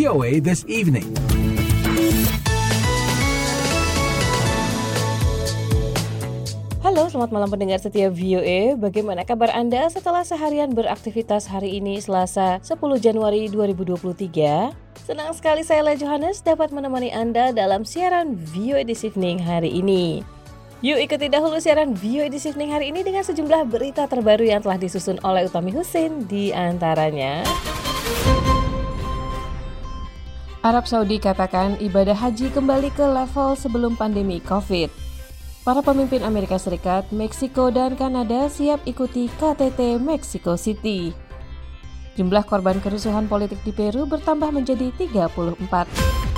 VOA This Evening. Halo, selamat malam pendengar setia VOA. Bagaimana kabar Anda setelah seharian beraktivitas hari ini Selasa 10 Januari 2023? Senang sekali saya Leah Johannes dapat menemani Anda dalam siaran VOA This Evening hari ini. Yuk ikuti dahulu siaran VOA This Evening hari ini dengan sejumlah berita terbaru yang telah disusun oleh Utami Husin di antaranya. Arab Saudi katakan ibadah haji kembali ke level sebelum pandemi COVID. Para pemimpin Amerika Serikat, Meksiko, dan Kanada siap ikuti KTT Mexico City. Jumlah korban kerusuhan politik di Peru bertambah menjadi 34.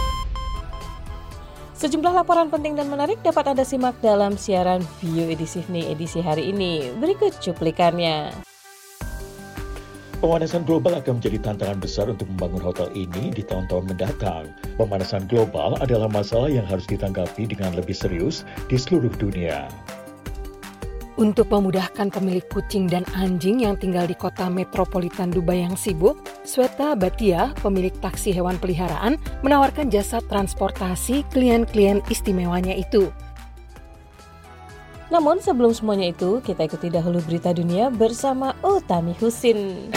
Sejumlah laporan penting dan menarik dapat Anda simak dalam siaran VOA This Evening edisi hari ini. Berikut cuplikannya. Pemanasan global akan menjadi tantangan besar untuk membangun hotel ini di tahun-tahun mendatang. Pemanasan global adalah masalah yang harus ditanggapi dengan lebih serius di seluruh dunia. Untuk memudahkan pemilik kucing dan anjing yang tinggal di kota metropolitan Dubai yang sibuk, Sweta Bhatia, pemilik taksi hewan peliharaan, menawarkan jasa transportasi klien-klien istimewanya itu. Namun sebelum semuanya itu, kita ikuti dahulu berita dunia bersama Utami Husin.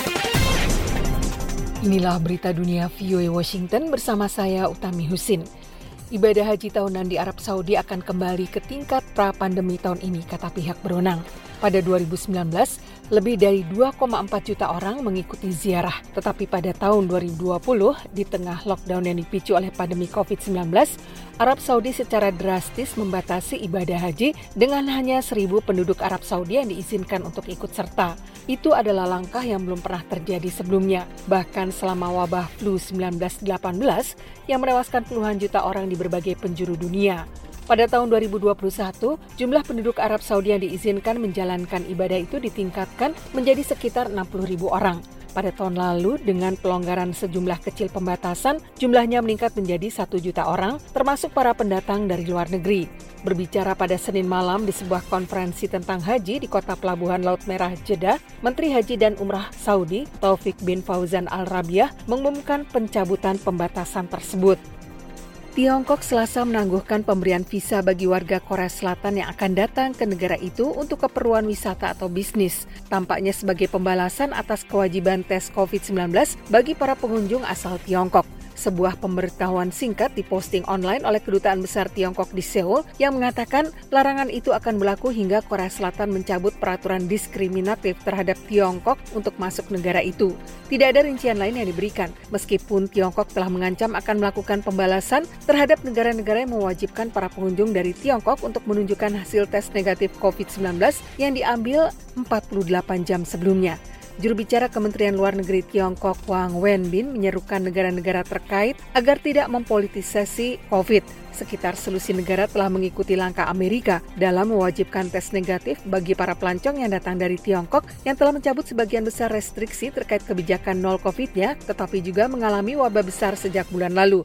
Inilah berita dunia VOA Washington bersama saya Utami Husin. Ibadah haji tahunan di Arab Saudi akan kembali ke tingkat pra-pandemi tahun ini, kata pihak berwenang. Pada 2019, lebih dari 2,4 juta orang mengikuti ziarah. Tetapi pada tahun 2020, di tengah lockdown yang dipicu oleh pandemi COVID-19, Arab Saudi secara drastis membatasi ibadah haji dengan hanya 1.000 penduduk Arab Saudi yang diizinkan untuk ikut serta. Itu adalah langkah yang belum pernah terjadi sebelumnya. Bahkan selama wabah flu 1918 yang menewaskan puluhan juta orang di berbagai penjuru dunia. Pada tahun 2021, jumlah penduduk Arab Saudi yang diizinkan menjalankan ibadah itu ditingkatkan menjadi sekitar 60.000 orang. Pada tahun lalu, dengan pelonggaran sejumlah kecil pembatasan, jumlahnya meningkat menjadi 1 juta orang, termasuk para pendatang dari luar negeri. Berbicara pada Senin malam di sebuah konferensi tentang haji di kota Pelabuhan Laut Merah Jeddah, Menteri Haji dan Umrah Saudi, Taufik bin Fauzan Al-Rabiah, mengumumkan pencabutan pembatasan tersebut. Tiongkok Selasa menangguhkan pemberian visa bagi warga Korea Selatan yang akan datang ke negara itu untuk keperluan wisata atau bisnis, tampaknya sebagai pembalasan atas kewajiban tes COVID-19 bagi para pengunjung asal Tiongkok. Sebuah pemberitahuan singkat diposting online oleh Kedutaan Besar Tiongkok di Seoul yang mengatakan larangan itu akan berlaku hingga Korea Selatan mencabut peraturan diskriminatif terhadap Tiongkok untuk masuk negara itu. Tidak ada rincian lain yang diberikan, meskipun Tiongkok telah mengancam akan melakukan pembalasan terhadap negara-negara yang mewajibkan para pengunjung dari Tiongkok untuk menunjukkan hasil tes negatif COVID-19 yang diambil 48 jam sebelumnya. Juru bicara Kementerian Luar Negeri Tiongkok Wang Wenbin menyerukan negara-negara terkait agar tidak mempolitisasi COVID. Sekitar selusin negara telah mengikuti langkah Amerika dalam mewajibkan tes negatif bagi para pelancong yang datang dari Tiongkok yang telah mencabut sebagian besar restriksi terkait kebijakan nol COVID-nya, tetapi juga mengalami wabah besar sejak bulan lalu.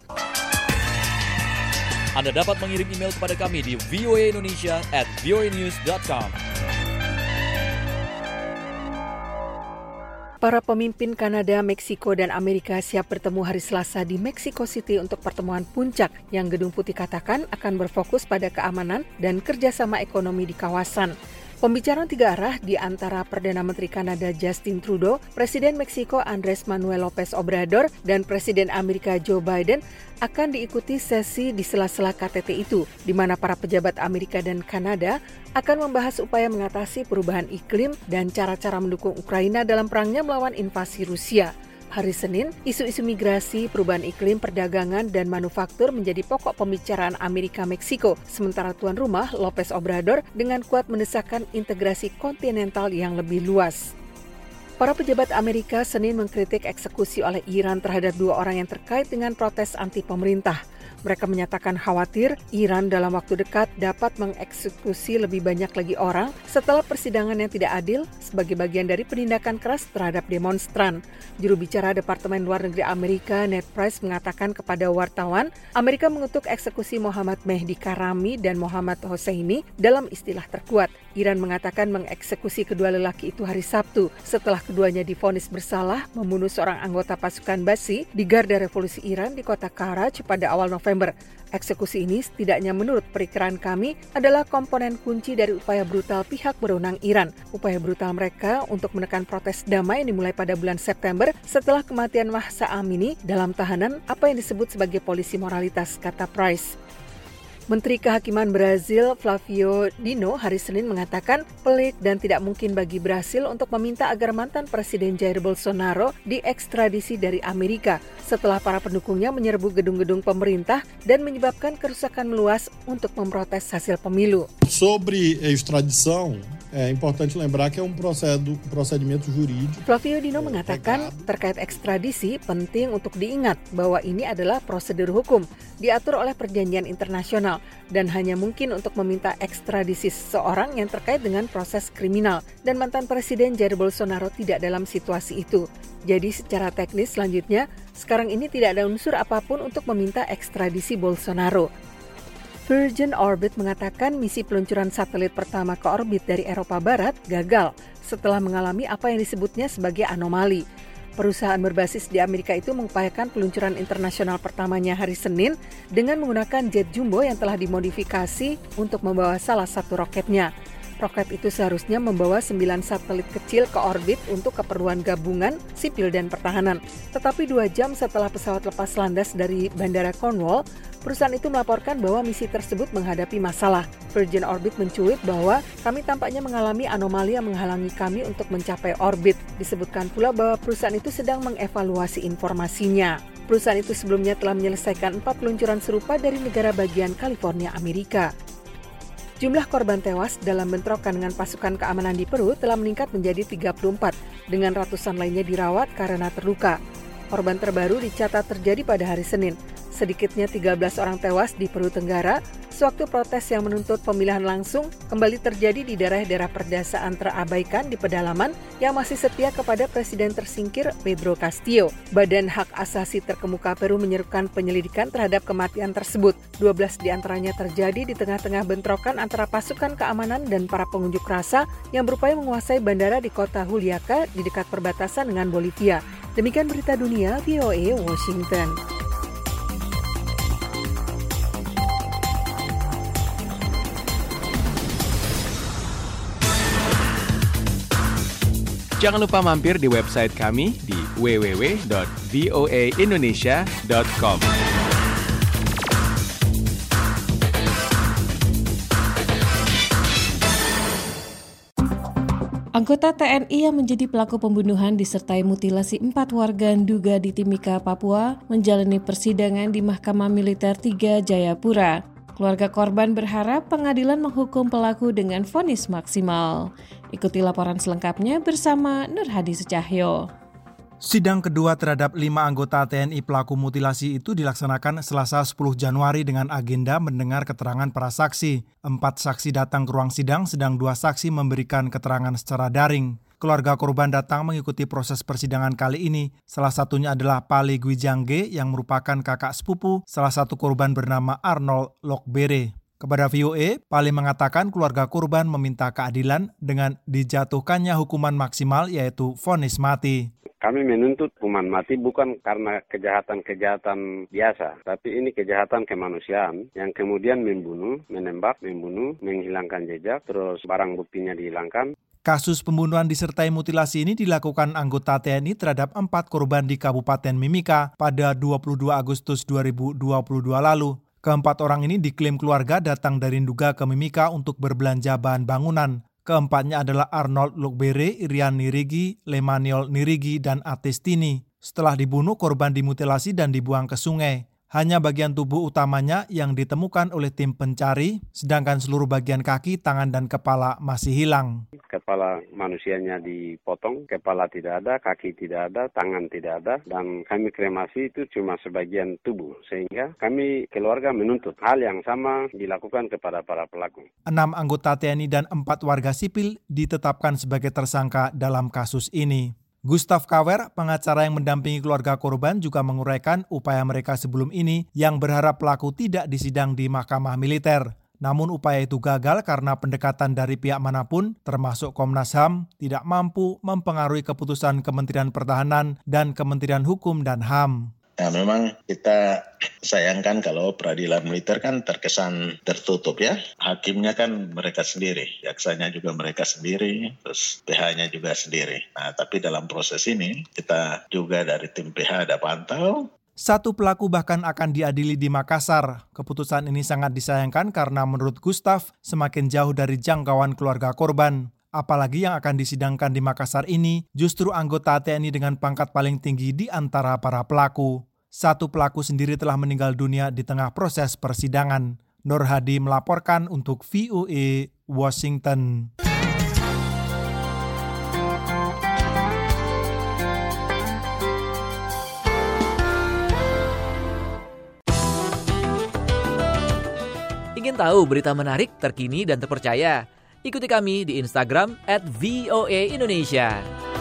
Anda dapat mengirim email kepada kami di voaindonesia@voanews.com. Para pemimpin Kanada, Meksiko, dan Amerika siap bertemu hari Selasa di Mexico City untuk pertemuan puncak yang Gedung Putih katakan akan berfokus pada keamanan dan kerjasama ekonomi di kawasan. Pembicaraan 3 arah di antara Perdana Menteri Kanada Justin Trudeau, Presiden Meksiko Andrés Manuel López Obrador, dan Presiden Amerika Joe Biden akan diikuti sesi di sela-sela KTT itu, di mana para pejabat Amerika dan Kanada akan membahas upaya mengatasi perubahan iklim dan cara-cara mendukung Ukraina dalam perangnya melawan invasi Rusia. Hari Senin, isu-isu migrasi, perubahan iklim, perdagangan, dan manufaktur menjadi pokok pembicaraan Amerika-Meksiko, sementara tuan rumah López Obrador dengan kuat mendesakkan integrasi kontinental yang lebih luas. Para pejabat Amerika Senin mengkritik eksekusi oleh Iran terhadap 2 orang yang terkait dengan protes anti pemerintah. Mereka menyatakan khawatir Iran dalam waktu dekat dapat mengeksekusi lebih banyak lagi orang setelah persidangan yang tidak adil sebagai bagian dari penindakan keras terhadap demonstran. Juru bicara Departemen Luar Negeri Amerika, Ned Price, mengatakan kepada wartawan, Amerika mengutuk eksekusi Mohammad Mehdi Karami dan Mohammad Hosseini dalam istilah terkuat. Iran mengatakan mengeksekusi kedua lelaki itu hari Sabtu setelah keduanya divonis bersalah membunuh seorang anggota pasukan Basi di Garda Revolusi Iran di kota Karaj pada awal November. Eksekusi ini setidaknya menurut perkiraan kami adalah komponen kunci dari upaya brutal pihak berwenang Iran. Upaya brutal mereka untuk menekan protes damai yang dimulai pada bulan September setelah kematian Mahsa Amini dalam tahanan apa yang disebut sebagai polisi moralitas, kata Price. Menteri Kehakiman Brazil Flavio Dino hari Senin mengatakan pelik dan tidak mungkin bagi Brasil untuk meminta agar mantan Presiden Jair Bolsonaro diekstradisi dari Amerika setelah para pendukungnya menyerbu gedung-gedung pemerintah dan menyebabkan kerusakan meluas untuk memprotes hasil pemilu. Sobre extradição, é importante lembrar que é procedimento jurídico. Flavio Dino mengatakan terkait ekstradisi penting untuk diingat bahwa ini adalah prosedur hukum diatur oleh perjanjian internasional dan hanya mungkin untuk meminta ekstradisi seseorang yang terkait dengan proses kriminal dan mantan Presiden Jair Bolsonaro tidak dalam situasi itu. Jadi secara teknis selanjutnya sekarang ini tidak ada unsur apapun untuk meminta ekstradisi Bolsonaro. Virgin Orbit mengatakan misi peluncuran satelit pertama ke orbit dari Eropa Barat gagal setelah mengalami apa yang disebutnya sebagai anomali. Perusahaan berbasis di Amerika itu mengupayakan peluncuran internasional pertamanya hari Senin dengan menggunakan jet jumbo yang telah dimodifikasi untuk membawa salah satu roketnya. Roket itu seharusnya membawa 9 satelit kecil ke orbit untuk keperluan gabungan, sipil dan pertahanan. Tetapi 2 jam setelah pesawat lepas landas dari Bandara Cornwall, perusahaan itu melaporkan bahwa misi tersebut menghadapi masalah. Virgin Orbit mencuit bahwa kami tampaknya mengalami anomali yang menghalangi kami untuk mencapai orbit. Disebutkan pula bahwa perusahaan itu sedang mengevaluasi informasinya. Perusahaan itu sebelumnya telah menyelesaikan 4 peluncuran serupa dari negara bagian California, Amerika. Jumlah korban tewas dalam bentrokan dengan pasukan keamanan di Peru telah meningkat menjadi 34, dengan ratusan lainnya dirawat karena terluka. Korban terbaru dicatat terjadi pada hari Senin. Sedikitnya 13 orang tewas di Peru Tenggara sewaktu protes yang menuntut pemilihan langsung kembali terjadi di daerah-daerah perdesaan terabaikan di pedalaman yang masih setia kepada Presiden tersingkir Pedro Castillo. Badan Hak Asasi terkemuka Peru menyerukan penyelidikan terhadap kematian tersebut. 12 diantaranya terjadi di tengah-tengah bentrokan antara pasukan keamanan dan para pengunjuk rasa yang berupaya menguasai bandara di kota Juliaca di dekat perbatasan dengan Bolivia. Demikian berita dunia VOA Washington. Jangan lupa mampir di website kami di www.voaindonesia.com. Anggota TNI yang menjadi pelaku pembunuhan disertai mutilasi 4 warga Nduga di Timika, Papua menjalani persidangan di Mahkamah Militer 3 Jayapura. Keluarga korban berharap pengadilan menghukum pelaku dengan vonis maksimal. Ikuti laporan selengkapnya bersama Nurhadi Secahyo. Sidang kedua terhadap 5 anggota TNI pelaku mutilasi itu dilaksanakan Selasa 10 Januari dengan agenda mendengar keterangan para saksi. 4 saksi datang ke ruang sidang, sedang 2 saksi memberikan keterangan secara daring. Keluarga korban datang mengikuti proses persidangan kali ini. Salah satunya adalah Pali Gwijangge yang merupakan kakak sepupu salah satu korban bernama Arnold Lokbere. Kepada VOA, Pali mengatakan keluarga korban meminta keadilan dengan dijatuhkannya hukuman maksimal yaitu vonis mati. Kami menuntut hukuman mati bukan karena kejahatan-kejahatan biasa, tapi ini kejahatan kemanusiaan yang kemudian membunuh, menembak, menghilangkan jejak, terus barang buktinya dihilangkan. Kasus pembunuhan disertai mutilasi ini dilakukan anggota TNI terhadap 4 korban di Kabupaten Mimika pada 22 Agustus 2022 lalu. Keempat orang ini diklaim keluarga datang dari Nduga ke Mimika untuk berbelanja bahan bangunan. Keempatnya adalah Arnold Lokbere, Irian Nirigi, Lemaniol Nirigi, dan Atestini. Setelah dibunuh, korban dimutilasi dan dibuang ke sungai. Hanya bagian tubuh utamanya yang ditemukan oleh tim pencari, sedangkan seluruh bagian kaki, tangan, dan kepala masih hilang. Kepala manusianya dipotong, kepala tidak ada, kaki tidak ada, tangan tidak ada, dan kami kremasi itu cuma sebagian tubuh. Sehingga kami keluarga menuntut hal yang sama dilakukan kepada para pelaku. 6 anggota TNI dan 4 warga sipil ditetapkan sebagai tersangka dalam kasus ini. Gustav Kawer, pengacara yang mendampingi keluarga korban, juga menguraikan upaya mereka sebelum ini yang berharap pelaku tidak disidang di mahkamah militer. Namun upaya itu gagal karena pendekatan dari pihak manapun, termasuk Komnas HAM, tidak mampu mempengaruhi keputusan Kementerian Pertahanan dan Kementerian Hukum dan HAM. Nah, memang kita sayangkan kalau peradilan militer kan terkesan tertutup ya. Hakimnya kan mereka sendiri, jaksanya juga mereka sendiri, terus PH-nya juga sendiri. Nah, tapi dalam proses ini kita juga dari tim PH ada pantau. 1 pelaku bahkan akan diadili di Makassar. Keputusan ini sangat disayangkan karena menurut Gustav semakin jauh dari jangkauan keluarga korban. Apalagi yang akan disidangkan di Makassar ini justru anggota TNI dengan pangkat paling tinggi di antara para pelaku. 1 pelaku sendiri telah meninggal dunia di tengah proses persidangan. Nur Hadi melaporkan untuk VOA Washington. Ingin tahu berita menarik, terkini, dan terpercaya? Ikuti kami di Instagram @VOA_Indonesia.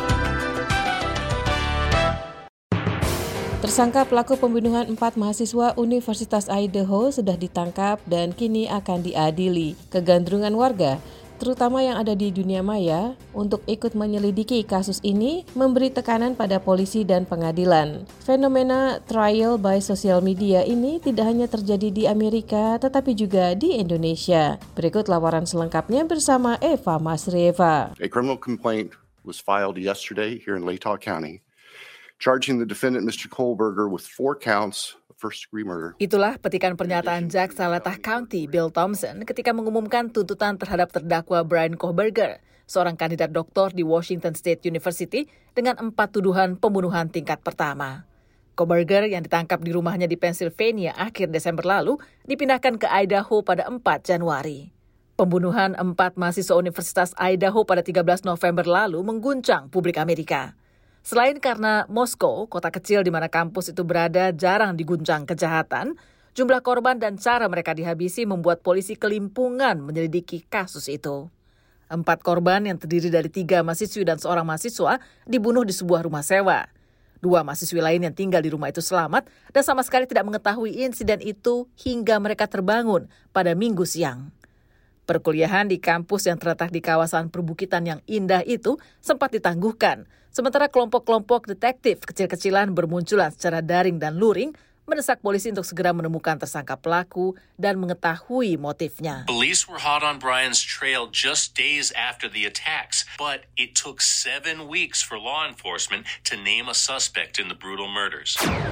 Tersangka pelaku pembunuhan 4 mahasiswa Universitas Idaho sudah ditangkap dan kini akan diadili. Kegandrungan warga, terutama yang ada di dunia maya, untuk ikut menyelidiki kasus ini memberi tekanan pada polisi dan pengadilan. Fenomena trial by social media ini tidak hanya terjadi di Amerika, tetapi juga di Indonesia. Berikut laporan selengkapnya bersama Eva Masrieva. A criminal complaint was filed yesterday here in Latah County, charging the defendant, Mr. Kohlberger, with 4 counts of first-degree murder. Itulah petikan pernyataan Jaksa Latah County, Bill Thompson, ketika mengumumkan tuntutan terhadap terdakwa Brian Kohlberger, seorang kandidat doktor di Washington State University dengan 4 tuduhan pembunuhan tingkat pertama. Kohlberger yang ditangkap di rumahnya di Pennsylvania akhir Desember lalu dipindahkan ke Idaho pada 4 Januari. Pembunuhan 4 mahasiswa Universitas Idaho pada 13 November lalu mengguncang publik Amerika. Selain karena Moskow, kota kecil di mana kampus itu berada, jarang diguncang kejahatan, jumlah korban dan cara mereka dihabisi membuat polisi kelimpungan menyelidiki kasus itu. 4 korban yang terdiri dari 3 mahasiswi dan seorang mahasiswa dibunuh di sebuah rumah sewa. 2 mahasiswi lain yang tinggal di rumah itu selamat dan sama sekali tidak mengetahui insiden itu hingga mereka terbangun pada Minggu siang. Perkuliahan di kampus yang terletak di kawasan perbukitan yang indah itu sempat ditangguhkan, sementara kelompok-kelompok detektif kecil-kecilan bermunculan secara daring dan luring, mendesak polisi untuk segera menemukan tersangka pelaku dan mengetahui motifnya. Police were hot on Brian's trail just days after the attacks, but it took 7 weeks for law enforcement to name a suspect in the brutal murders.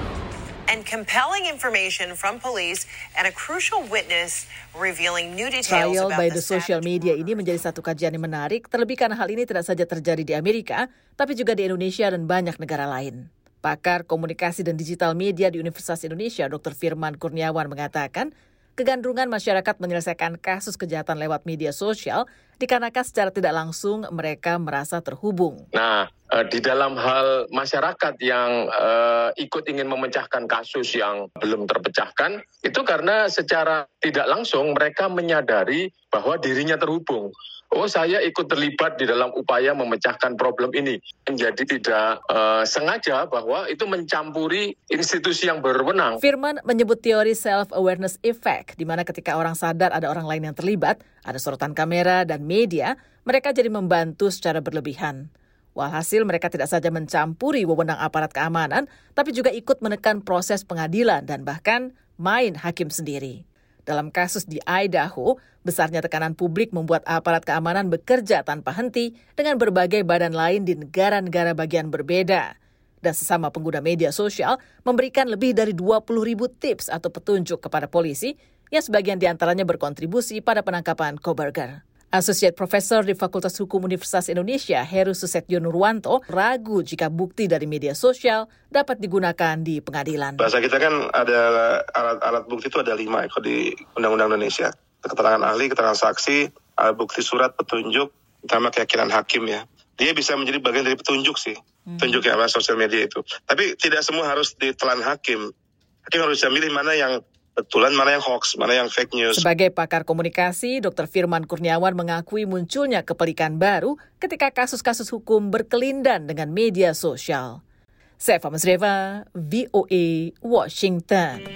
And compelling information from police and a crucial witness revealing new details Trial about by the social media ini menjadi satu kajian yang menarik, terlebih karena hal ini tidak saja terjadi di Amerika, tapi juga di Indonesia dan banyak negara lain. Pakar komunikasi dan digital media di Universitas Indonesia, Dr. Firman Kurniawan mengatakan, kegandrungan masyarakat menyelesaikan kasus kejahatan lewat media sosial dikarenakan secara tidak langsung mereka merasa terhubung. Nah, di dalam hal masyarakat yang ikut ingin memecahkan kasus yang belum terpecahkan, itu karena secara tidak langsung mereka menyadari bahwa dirinya terhubung. Oh, saya ikut terlibat di dalam upaya memecahkan problem ini. Menjadi tidak sengaja bahwa itu mencampuri institusi yang berwenang. Firman menyebut teori self-awareness effect, di mana ketika orang sadar ada orang lain yang terlibat, ada sorotan kamera dan media, mereka jadi membantu secara berlebihan. Walhasil mereka tidak saja mencampuri wewenang aparat keamanan, tapi juga ikut menekan proses pengadilan dan bahkan main hakim sendiri. Dalam kasus di Idaho, besarnya tekanan publik membuat aparat keamanan bekerja tanpa henti dengan berbagai badan lain di negara-negara bagian berbeda. Dan sesama pengguna media sosial memberikan lebih dari 20.000 tips atau petunjuk kepada polisi yang sebagian diantaranya berkontribusi pada penangkapan Kohlberger. Associate Professor di Fakultas Hukum Universitas Indonesia, Heru Susetyo Nurwanto, ragu jika bukti dari media sosial dapat digunakan di pengadilan. Bahasa kita kan ada alat bukti itu ada 5 kalau di Undang-Undang Indonesia. Keterangan ahli, keterangan saksi, alat bukti surat, petunjuk, sama keyakinan hakim ya. Dia bisa menjadi bagian dari petunjuk sih. Petunjuk yang sosial media itu. Tapi tidak semua harus ditelan hakim. Hakim harus bisa milih mana yang betulan, mana yang hoax, mana yang fake news. Sebagai pakar komunikasi, Dr. Firman Kurniawan mengakui munculnya kepelikan baru ketika kasus-kasus hukum berkelindan dengan media sosial. Seva Masreva, VOA, Washington.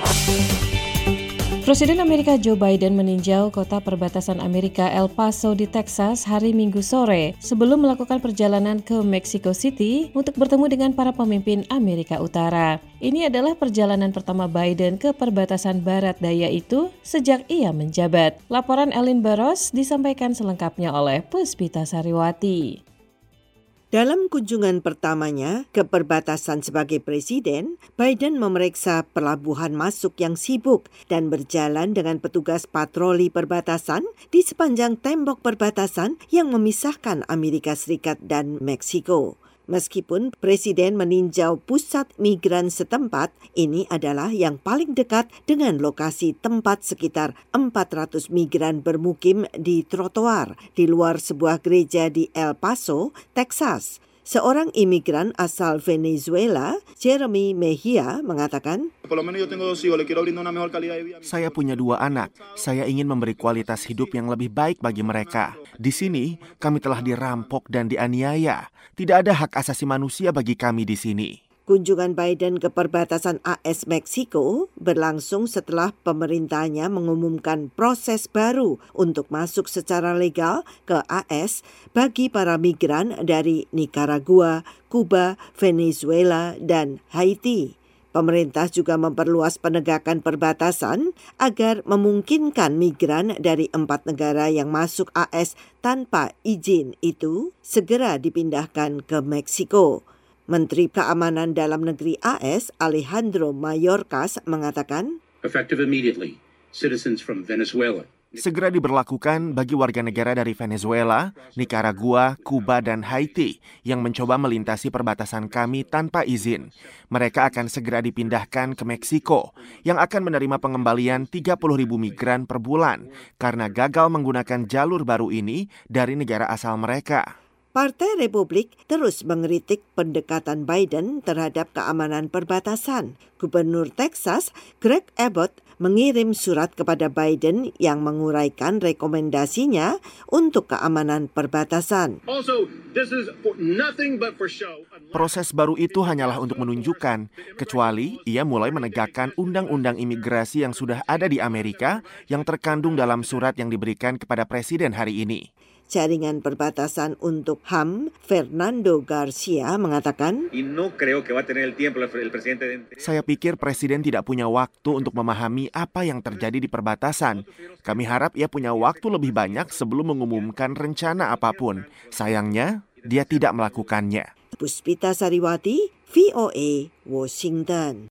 Presiden Amerika Joe Biden meninjau kota perbatasan Amerika El Paso di Texas hari Minggu sore sebelum melakukan perjalanan ke Mexico City untuk bertemu dengan para pemimpin Amerika Utara. Ini adalah perjalanan pertama Biden ke perbatasan barat daya itu sejak ia menjabat. Laporan Elin Barros disampaikan selengkapnya oleh Puspita Sariwati. Dalam kunjungan pertamanya ke perbatasan sebagai presiden, Biden memeriksa pelabuhan masuk yang sibuk dan berjalan dengan petugas patroli perbatasan di sepanjang tembok perbatasan yang memisahkan Amerika Serikat dan Meksiko. Meskipun Presiden meninjau pusat migran setempat, ini adalah yang paling dekat dengan lokasi tempat sekitar 400 migran bermukim di trotoar di luar sebuah gereja di El Paso, Texas. Seorang imigran asal Venezuela, Jeremy Mejia, mengatakan, saya punya 2 anak. Saya ingin memberi kualitas hidup yang lebih baik bagi mereka. Di sini, kami telah dirampok dan dianiaya. Tidak ada hak asasi manusia bagi kami di sini. Kunjungan Biden ke perbatasan AS Meksiko berlangsung setelah pemerintahnya mengumumkan proses baru untuk masuk secara legal ke AS bagi para migran dari Nicaragua, Kuba, Venezuela, dan Haiti. Pemerintah juga memperluas penegakan perbatasan agar memungkinkan migran dari 4 negara yang masuk AS tanpa izin itu segera dipindahkan ke Meksiko. Menteri Keamanan Dalam Negeri AS, Alejandro Mayorkas, mengatakan, Effective immediately, citizens from Venezuela. Segera diberlakukan bagi warga negara dari Venezuela, Nicaragua, Kuba, dan Haiti yang mencoba melintasi perbatasan kami tanpa izin. Mereka akan segera dipindahkan ke Meksiko, yang akan menerima pengembalian 30.000 migran per bulan karena gagal menggunakan jalur baru ini dari negara asal mereka. Partai Republik terus mengkritik pendekatan Biden terhadap keamanan perbatasan. Gubernur Texas, Greg Abbott, mengirim surat kepada Biden yang menguraikan rekomendasinya untuk keamanan perbatasan. Proses baru itu hanyalah untuk menunjukkan, kecuali ia mulai menegakkan undang-undang imigrasi yang sudah ada di Amerika yang terkandung dalam surat yang diberikan kepada Presiden hari ini. Jaringan Perbatasan untuk HAM, Fernando Garcia, mengatakan, saya pikir Presiden tidak punya waktu untuk memahami apa yang terjadi di perbatasan. Kami harap ia punya waktu lebih banyak sebelum mengumumkan rencana apapun. Sayangnya, dia tidak melakukannya. Puspita Sariwati, VOA, Washington.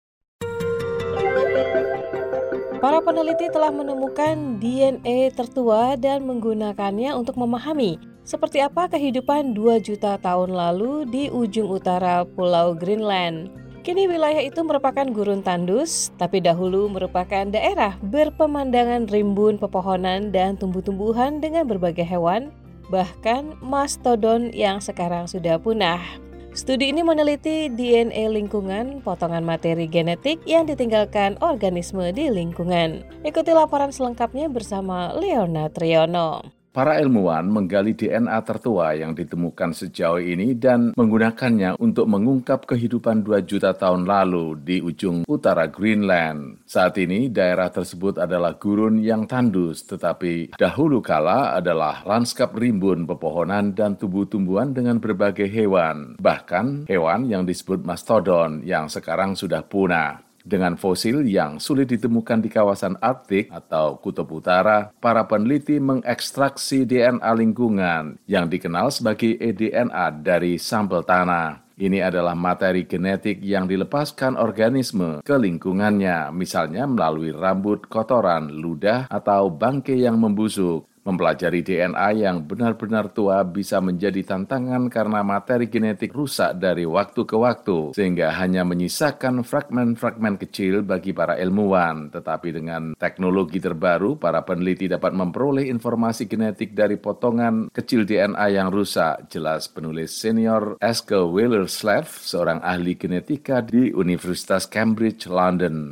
Para peneliti telah menemukan DNA tertua dan menggunakannya untuk memahami seperti apa kehidupan 2 juta tahun lalu di ujung utara Pulau Greenland. Kini wilayah itu merupakan gurun tandus, tapi dahulu merupakan daerah berpemandangan rimbun pepohonan dan tumbuh-tumbuhan dengan berbagai hewan, bahkan mastodon yang sekarang sudah punah. Studi ini meneliti DNA lingkungan, potongan materi genetik yang ditinggalkan organisme di lingkungan. Ikuti laporan selengkapnya bersama Leona Triono. Para ilmuwan menggali DNA tertua yang ditemukan sejauh ini dan menggunakannya untuk mengungkap kehidupan 2 juta tahun lalu di ujung utara Greenland. Saat ini daerah tersebut adalah gurun yang tandus, tetapi dahulu kala adalah lanskap rimbun pepohonan dan tumbuh-tumbuhan dengan berbagai hewan. Bahkan hewan yang disebut mastodon yang sekarang sudah punah. Dengan fosil yang sulit ditemukan di kawasan Arktik atau Kutub Utara, para peneliti mengekstraksi DNA lingkungan yang dikenal sebagai eDNA dari sampel tanah. Ini adalah materi genetik yang dilepaskan organisme ke lingkungannya, misalnya melalui rambut, kotoran, ludah, atau bangkai yang membusuk. Mempelajari DNA yang benar-benar tua bisa menjadi tantangan karena materi genetik rusak dari waktu ke waktu, sehingga hanya menyisakan fragmen-fragmen kecil bagi para ilmuwan. Tetapi dengan teknologi terbaru, para peneliti dapat memperoleh informasi genetik dari potongan kecil DNA yang rusak, jelas penulis senior Eske Willer-Slav, seorang ahli genetika di Universitas Cambridge, London.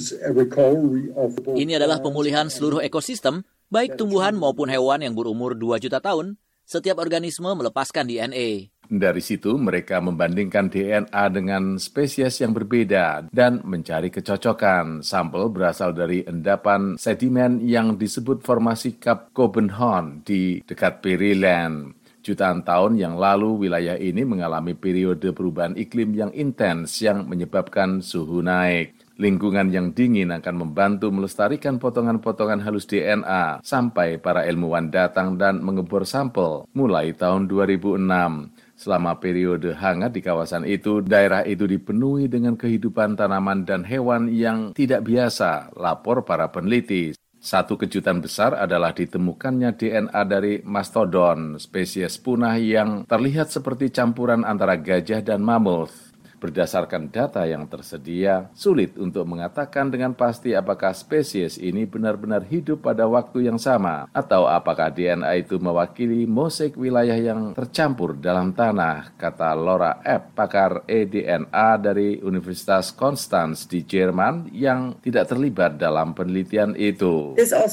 Ini adalah pemulihan seluruh ekosistem, baik tumbuhan maupun hewan yang berumur 2 juta tahun. Setiap organisme melepaskan DNA. Dari situ mereka membandingkan DNA dengan spesies yang berbeda dan mencari kecocokan. Sampel berasal dari endapan sedimen yang disebut formasi Kap Cobenhorn di dekat Pearyland. Jutaan tahun yang lalu wilayah ini mengalami periode perubahan iklim yang intens yang menyebabkan suhu naik. Lingkungan yang dingin akan membantu melestarikan potongan-potongan halus DNA sampai para ilmuwan datang dan mengebor sampel mulai tahun 2006. Selama periode hangat di kawasan itu, daerah itu dipenuhi dengan kehidupan tanaman dan hewan yang tidak biasa, lapor para peneliti. Satu kejutan besar adalah ditemukannya DNA dari mastodon, spesies punah yang terlihat seperti campuran antara gajah dan mamut. Berdasarkan data yang tersedia, sulit untuk mengatakan dengan pasti apakah spesies ini benar-benar hidup pada waktu yang sama, atau apakah DNA itu mewakili mosaik wilayah yang tercampur dalam tanah, kata Laura Epp, pakar eDNA dari Universitas Konstanz di Jerman yang tidak terlibat dalam penelitian itu.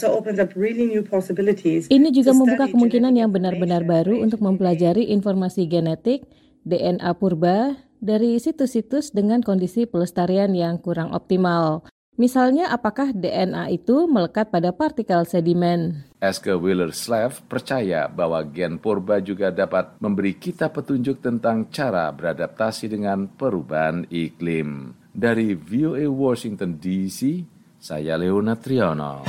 Ini juga membuka kemungkinan yang benar-benar baru untuk mempelajari informasi genetik DNA purba dari situs-situs dengan kondisi pelestarian yang kurang optimal. Misalnya, apakah DNA itu melekat pada partikel sedimen? Eske Willer-Slav percaya bahwa gen purba juga dapat memberi kita petunjuk tentang cara beradaptasi dengan perubahan iklim. Dari VOA Washington DC, saya Leona Triano.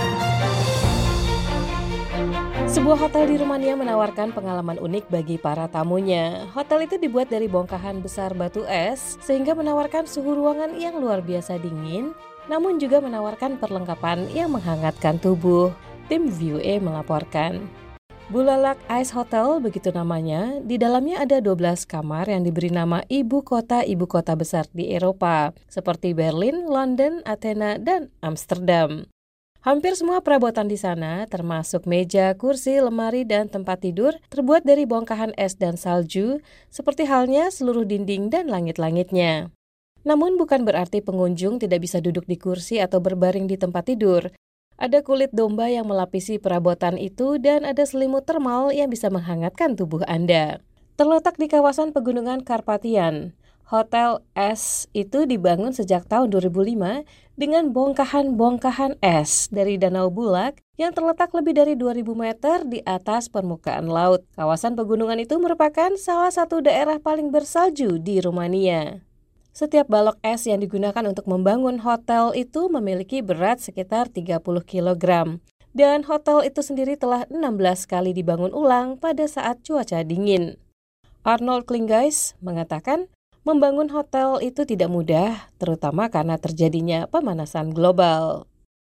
Sebuah hotel di Rumania menawarkan pengalaman unik bagi para tamunya. Hotel itu dibuat dari bongkahan besar batu es, sehingga menawarkan suhu ruangan yang luar biasa dingin, namun juga menawarkan perlengkapan yang menghangatkan tubuh. Tim VOA melaporkan. Bulalak Ice Hotel, begitu namanya, di dalamnya ada 12 kamar yang diberi nama ibu kota besar di Eropa, seperti Berlin, London, Athena, dan Amsterdam. Hampir semua perabotan di sana, termasuk meja, kursi, lemari, dan tempat tidur, terbuat dari bongkahan es dan salju, seperti halnya seluruh dinding dan langit-langitnya. Namun bukan berarti pengunjung tidak bisa duduk di kursi atau berbaring di tempat tidur. Ada kulit domba yang melapisi perabotan itu dan ada selimut termal yang bisa menghangatkan tubuh Anda. Terletak di kawasan pegunungan Karpatian, Hotel es itu dibangun sejak tahun 2005 dengan bongkahan-bongkahan es dari Danau Bulak yang terletak lebih dari 2.000 meter di atas permukaan laut. Kawasan pegunungan itu merupakan salah satu daerah paling bersalju di Rumania. Setiap balok es yang digunakan untuk membangun hotel itu memiliki berat sekitar 30 kg. Dan hotel itu sendiri telah 16 kali dibangun ulang pada saat cuaca dingin. Arnold Klingais mengatakan, membangun hotel itu tidak mudah, terutama karena terjadinya pemanasan global.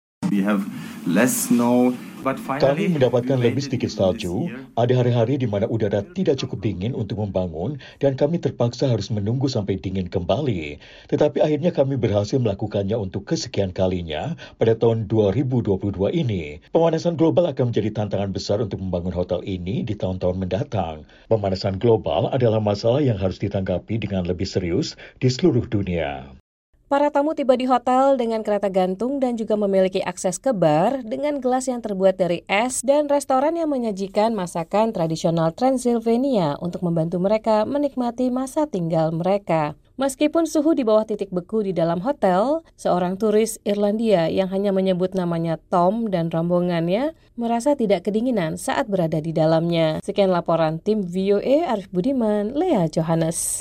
Kami mendapatkan lebih sedikit salju. Ada hari-hari di mana udara tidak cukup dingin untuk membangun dan kami terpaksa harus menunggu sampai dingin kembali. Tetapi akhirnya kami berhasil melakukannya untuk kesekian kalinya pada tahun 2022 ini. Pemanasan global akan menjadi tantangan besar untuk membangun hotel ini di tahun-tahun mendatang. Pemanasan global adalah masalah yang harus ditanggapi dengan lebih serius di seluruh dunia. Para tamu tiba di hotel dengan kereta gantung dan juga memiliki akses ke bar dengan gelas yang terbuat dari es dan restoran yang menyajikan masakan tradisional Transylvania untuk membantu mereka menikmati masa tinggal mereka. Meskipun suhu di bawah titik beku di dalam hotel, seorang turis Irlandia yang hanya menyebut namanya Tom dan rombongannya merasa tidak kedinginan saat berada di dalamnya. Sekian laporan tim VOA Arif Budiman, Lea Johannes.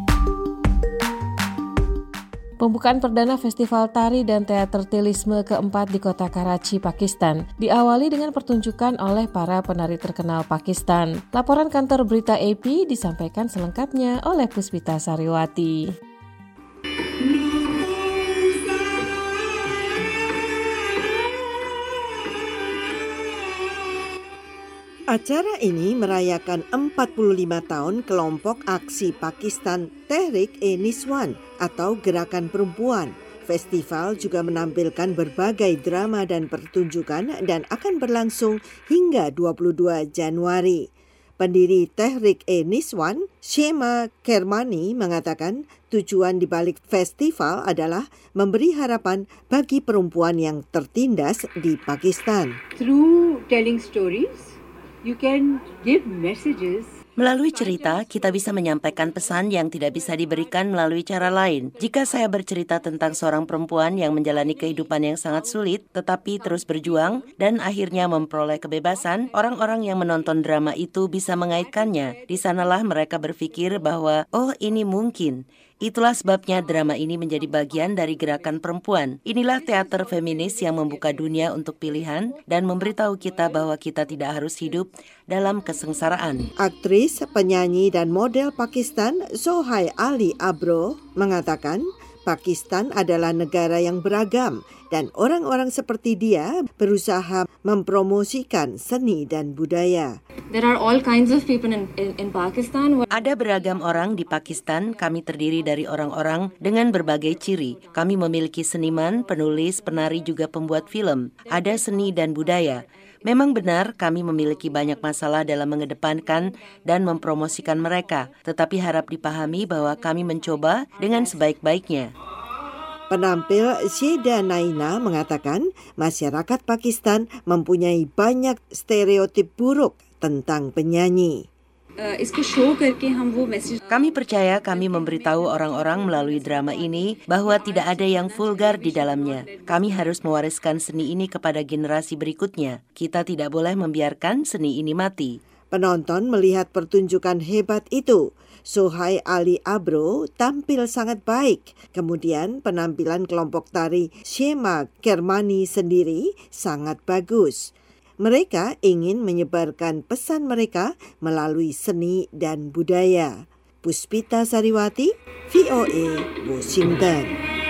Pembukaan perdana Festival Tari dan Teater Tilisme keempat di kota Karachi, Pakistan, diawali dengan pertunjukan oleh para penari terkenal Pakistan. Laporan kantor berita AP disampaikan selengkapnya oleh Puspita Sariwati. Acara ini merayakan 45 tahun kelompok aksi Pakistan Tehreek-e-Niswan atau Gerakan Perempuan. Festival juga menampilkan berbagai drama dan pertunjukan dan akan berlangsung hingga 22 Januari. Pendiri Tehreek-e-Niswan, Shema Kermani, mengatakan tujuan dibalik festival adalah memberi harapan bagi perempuan yang tertindas di Pakistan. Through telling stories, you can give messages. Melalui cerita, kita bisa menyampaikan pesan yang tidak bisa diberikan melalui cara lain. Jika saya bercerita tentang seorang perempuan yang menjalani kehidupan yang sangat sulit, tetapi terus berjuang, dan akhirnya memperoleh kebebasan, orang-orang yang menonton drama itu bisa mengaitkannya. Di sanalah mereka berpikir bahwa, oh ini mungkin. Itulah sebabnya drama ini menjadi bagian dari gerakan perempuan. Inilah teater feminis yang membuka dunia untuk pilihan dan memberitahu kita bahwa kita tidak harus hidup dalam kesengsaraan. Aktris, penyanyi, dan model Pakistan Sohail Ali Abro mengatakan Pakistan adalah negara yang beragam dan orang-orang seperti dia berusaha mempromosikan seni dan budaya. There are all kinds of people in Pakistan. Ada beragam orang di Pakistan. Kami terdiri dari orang-orang dengan berbagai ciri. Kami memiliki seniman, penulis, penari, juga pembuat film. Ada seni dan budaya. Memang benar kami memiliki banyak masalah dalam mengedepankan dan mempromosikan mereka, tetapi harap dipahami bahwa kami mencoba dengan sebaik-baiknya. Penampil Syeda Naina mengatakan masyarakat Pakistan mempunyai banyak stereotip buruk tentang penyanyi. Kami percaya kami memberitahu orang-orang melalui drama ini bahwa tidak ada yang vulgar di dalamnya. Kami harus mewariskan seni ini kepada generasi berikutnya. Kita tidak boleh membiarkan seni ini mati. Penonton melihat pertunjukan hebat itu. Sohail Ali Abro tampil sangat baik. Kemudian penampilan kelompok tari Shema Kermani sendiri sangat bagus. Mereka ingin menyebarkan pesan mereka melalui seni dan budaya. Puspita Sariwati, VOA, Washington.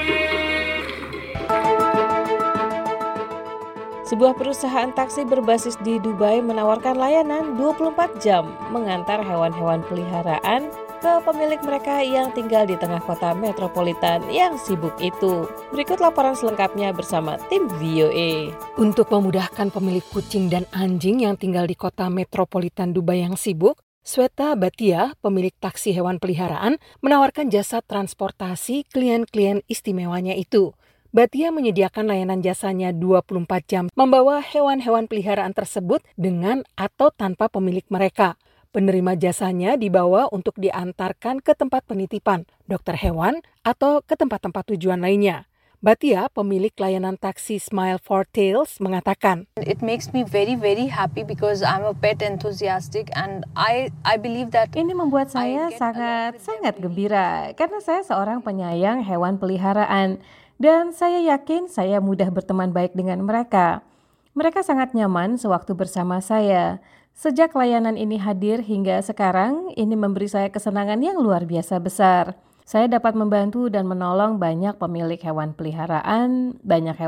Sebuah perusahaan taksi berbasis di Dubai menawarkan layanan 24 jam mengantar hewan-hewan peliharaan ke pemilik mereka yang tinggal di tengah kota metropolitan yang sibuk itu. Berikut laporan selengkapnya bersama tim VOA. Untuk memudahkan pemilik kucing dan anjing yang tinggal di kota metropolitan Dubai yang sibuk, Sweta Batia, pemilik taksi hewan peliharaan, menawarkan jasa transportasi klien-klien istimewanya itu. Batia menyediakan layanan jasanya 24 jam membawa hewan-hewan peliharaan tersebut dengan atau tanpa pemilik mereka. Penerima jasanya dibawa untuk diantarkan ke tempat penitipan, dokter hewan, atau ke tempat-tempat tujuan lainnya. Batia, pemilik layanan taksi Smile for Tails, mengatakan, It makes me very, very happy because I'm a pet enthusiastic and I believe that ini membuat saya sangat gembira karena saya seorang penyayang hewan peliharaan. Dan saya yakin saya mudah berteman baik dengan mereka. Mereka sangat nyaman sewaktu bersama saya. Sejak layanan ini hadir hingga sekarang, ini memberi saya kesenangan yang luar biasa besar. Saya dapat membantu dan menolong banyak pemilik hewan peliharaan,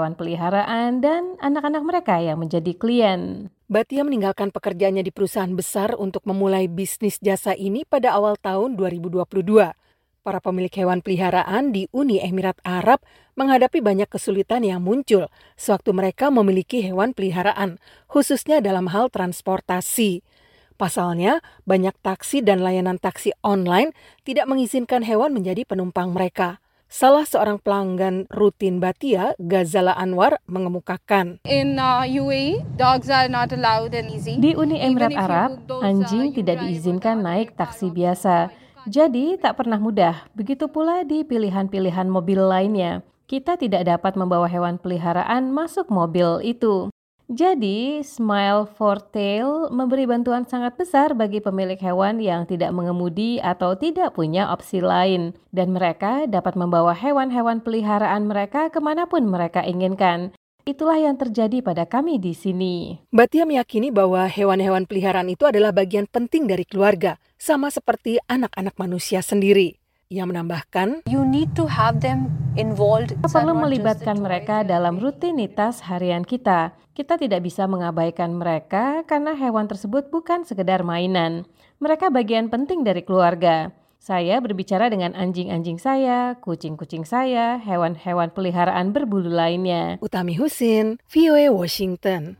dan anak-anak mereka yang menjadi klien. Batia meninggalkan pekerjaannya di perusahaan besar untuk memulai bisnis jasa ini pada awal tahun 2022. Para pemilik hewan peliharaan di Uni Emirat Arab menghadapi banyak kesulitan yang muncul sewaktu mereka memiliki hewan peliharaan, khususnya dalam hal transportasi. Pasalnya, banyak taksi dan layanan taksi online tidak mengizinkan hewan menjadi penumpang mereka. Salah seorang pelanggan rutin Batia, Ghazala Anwar, mengemukakan. In UAE, dogs are not allowed and easy. Di Uni Emirat Arab, anjing tidak diizinkan naik taksi biasa. Jadi tak pernah mudah, begitu pula di pilihan-pilihan mobil lainnya. Kita tidak dapat membawa hewan peliharaan masuk mobil itu. Jadi, Smile for Tail memberi bantuan sangat besar bagi pemilik hewan yang tidak mengemudi atau tidak punya opsi lain. Dan mereka dapat membawa hewan-hewan peliharaan mereka kemanapun mereka inginkan. Itulah yang terjadi pada kami di sini. Batia meyakini bahwa hewan-hewan peliharaan itu adalah bagian penting dari keluarga, sama seperti anak-anak manusia sendiri. Ia menambahkan, You need to have them involved. Kita perlu melibatkan mereka dalam rutinitas harian kita. Kita tidak bisa mengabaikan mereka karena hewan tersebut bukan sekedar mainan. Mereka bagian penting dari keluarga. Saya berbicara dengan anjing-anjing saya, kucing-kucing saya, hewan-hewan peliharaan berbulu lainnya. Utami Husin, VOA Washington.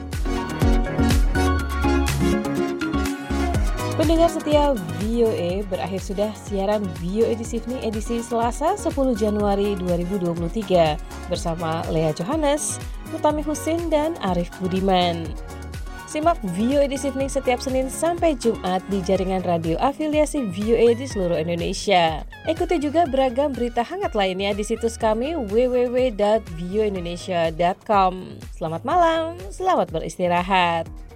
Pendengar setia VOA, berakhir sudah siaran VOA edisi Evening edisi Selasa 10 Januari 2023 bersama Lea Johannes, Utami Husin, dan Arif Budiman. Simak VOA edisi Evening setiap Senin sampai Jumat di jaringan radio afiliasi VOA di seluruh Indonesia. Ikuti juga beragam berita hangat lainnya di situs kami www.voaindonesia.com. Selamat malam, selamat beristirahat.